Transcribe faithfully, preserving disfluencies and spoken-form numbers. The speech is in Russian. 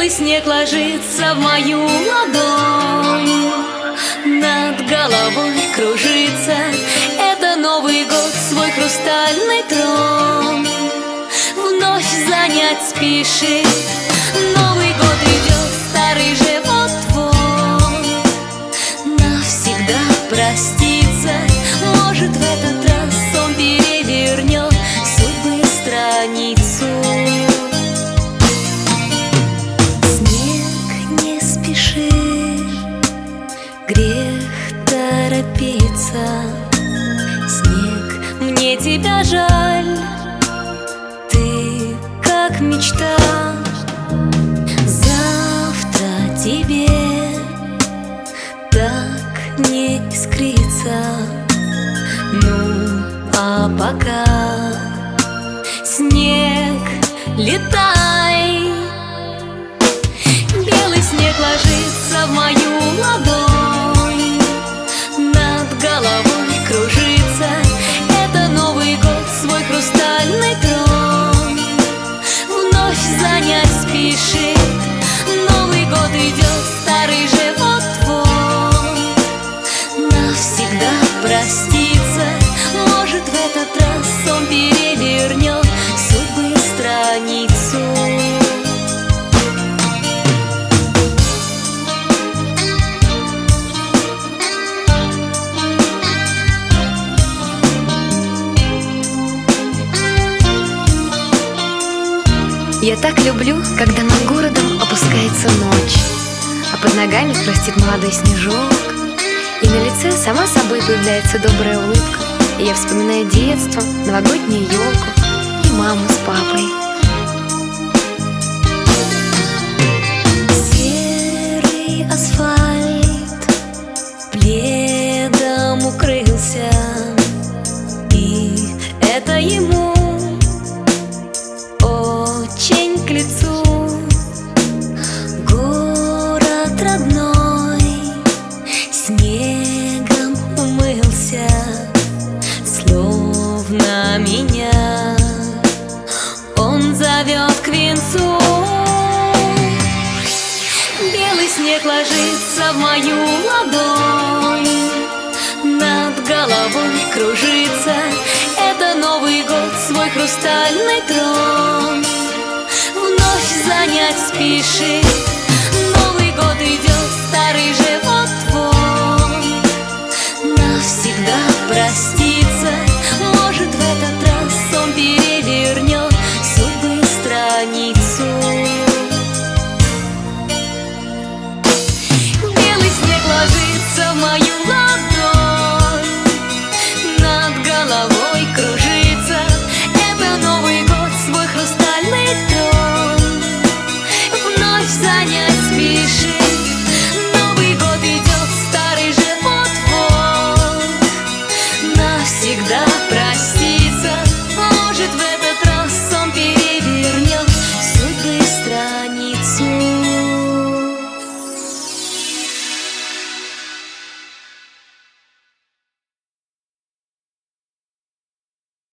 Белый снег ложится в мою ладонь, над головой кружится. Это Новый год, свой хрустальный трон вновь занять спешит. Новый год идет, старый же вот-вот навсегда простится. Может, в этот раз он перевернет судьбы страницу. Снег, не спеши, грех торопиться. Снег, мне тебя жаль, ты как мечта. Завтра тебе так не искрится. Ну, а пока, снег, летай. Белый снег ложится в мою ладонь, над головой кружится. Это Новый год, свой хрустальный трон вновь занять спешит. Новый год идет, старый же вот-вот навсегда простится. Может, в этот раз он перевернет судьбы страницу. Я так люблю, когда над городом опускается ночь, а под ногами хрустит молодой снежок, и на лице сама собой появляется добрая улыбка. И я вспоминаю детство, новогоднюю елку и маму с папой. Серый асфальт пледом укрылся, и это ему очень к лицу. Город родной снегом умылся, словно меня он зовет к венцу. Белый снег ложится в мою ладонь, над головой кружится. Это Новый год, свой хрустальный трон вновь занять спешит. Новый год идет, старый же